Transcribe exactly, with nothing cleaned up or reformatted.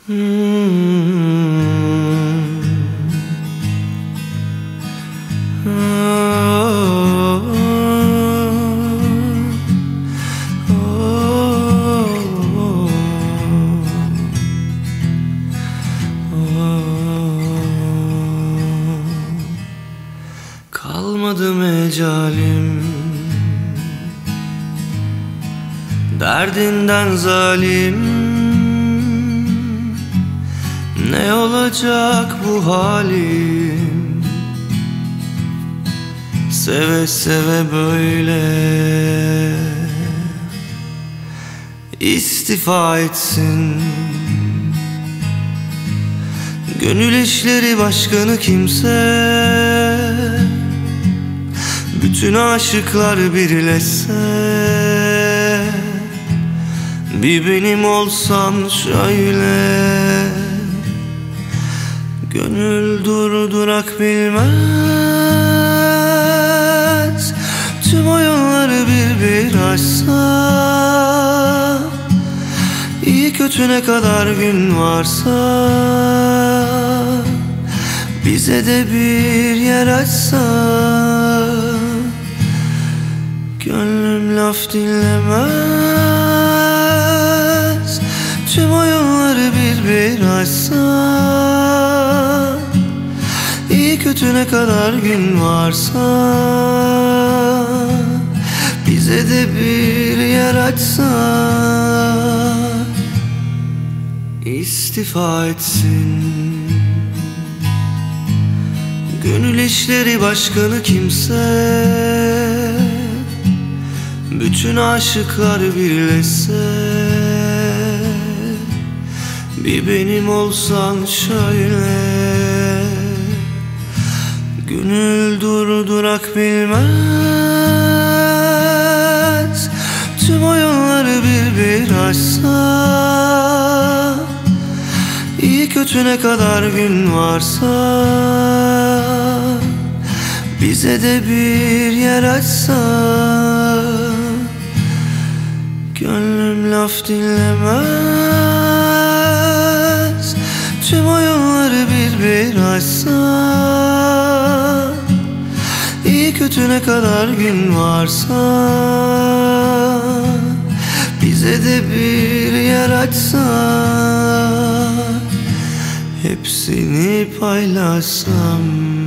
Kalmadı mecalim, derdinden zalim. Ne olacak bu halim? Seve seve böyle istifa etsin. Gönül işleri başkanı kimse, bütün aşıklar birleşse. Bir benim olsam şöyle, gönül durdurak bilmez. Tüm oyunları bir bir açsa, iyi kötü ne kadar gün varsa, bize de bir yer açsa. Gönlüm laf dinlemez. Tüm oyunları bir bir açsa, iyi kötü ne kadar gün varsa, bize de bir yer açsa. İstifa etsin. Gönül işleri başkanı kimse, bütün aşıklar birleşse. Bir benim olsan şöyle, gönül durdurak bilmez. Tüm oyunları bir bir açsa, iyi kötü ne kadar gün varsa, bize de bir yer açsa. Gönlüm laf dinlemez. Tüm oyunları bir bir açsa, iyi kötü ne kadar gün varsa, bize de bir yer açsa. Hepsini paylaşsam.